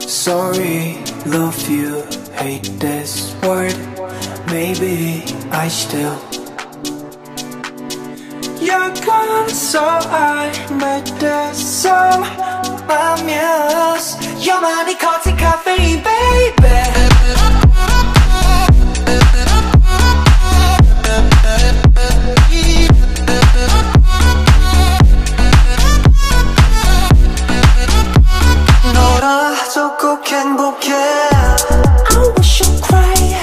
Sorry, love you, hate this word. Maybe I still. You're gone, so I made this song. My muse, you're my nicotine caffeine, baby. 너라서 꼭 행복해. I wish you'd cry.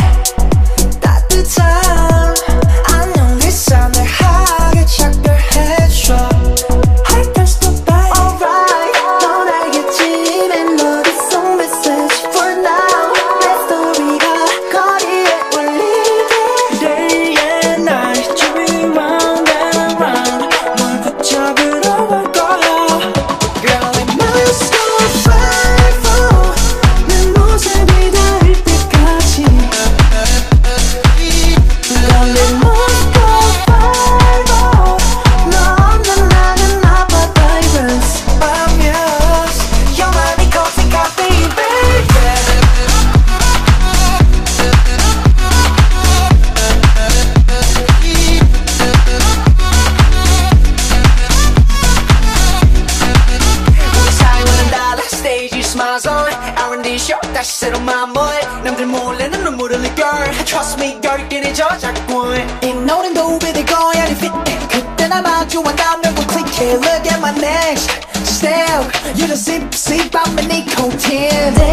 따뜻한 안녕 네 삶을 하게 작별해줘. I can't stop by. Alright, 넌 알겠지. 멜로디 속 message for now. 내 스토리가 거리에 울리게. Day and night 주위 round and round. 널 붙잡으러 올 거야. Girl, it must go faithful. 내 모습이 닿을 때까지. Girl, it must go faithful. 너 없는 나는 아파 virus. My muse, you're my nicotine caffeine, baby. 우리 사이와는 달라 stage smiles on R&D show 다시 새로운 마음을 남들 몰래는 눈물을 흘릴 girl Trust me girl 깨내줘 자꾸 이 노래는 도배될 거야 네 fit 그때 날 마주한다면 we'll click it Look at my next step You just sip on my nicotine